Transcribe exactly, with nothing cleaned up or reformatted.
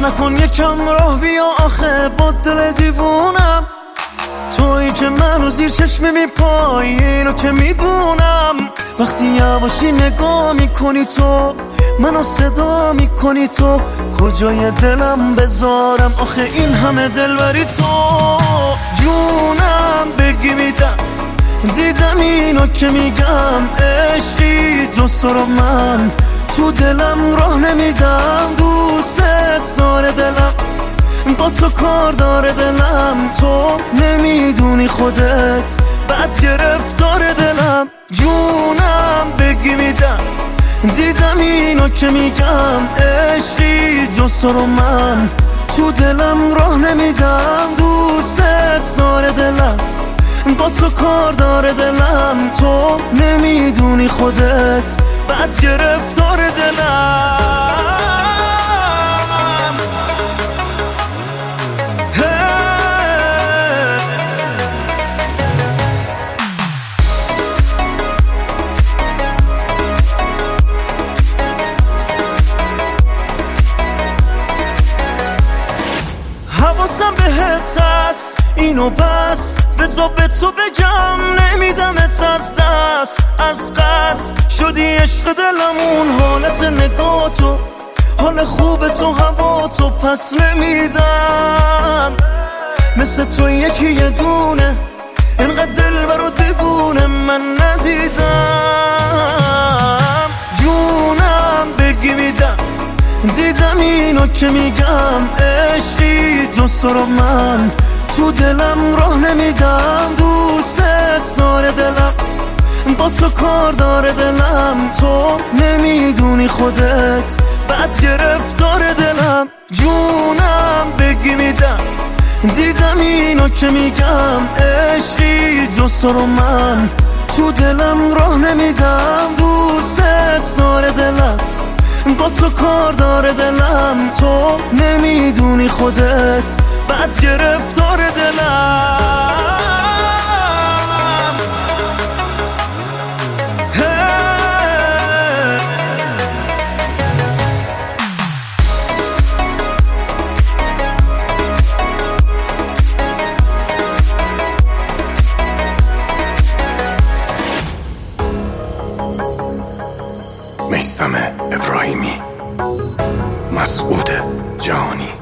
نکن یکم راه بیا آخه با دل دیوونم. تویی که منو زیر چشم میپایی اینو که میدونم. وقتی یواشی نگاه میکنی تو منو صدا میکنی تو کجای دلم بذارم آخه این همه دلبری تو. جونم بگی میدم دیدم اینو که میگم عشقی جز تو رو من تو دلم راه نمیدم. دوست داره دلم با تو کار داره دلم تو نمیدونی خودت بد گرفتار دلم. جونم بگی میدم دیدم اینو که میگم عشقی جز تو رو من تو دلم راه نمیدم. دوست داره دلم با تو کار داره دلم تو نمیدونی خودت بد گرفتار دلم. حواسم بهت هست اینو پس بذار به تو بگم نمیدمت از دست. از قصد شدی عشق دلمون حالت نگاه تو حال خوب تو هوا تو پس نمیدم. مثل تو یکی یه دونه اینقدر دلبر و دیوونه من ندیدم. جونم بگی میدم دیدم اینو که میگم عشقی جز تو رو من تو دلم راه نمیدم. دوست داره دلم با تو کار داره دلم تو نمیدونی خودت بد گرفتار دلم. جونم بگی میدم دیدم اینو که میگم عشقی جز تو رو من تو دلم راه نمیدم. دوست داره دلم با تو کار داره دلم تو نمیدونی خودت بد گرفتار دلم. میثم ابراهیمی، مسعود جهانی.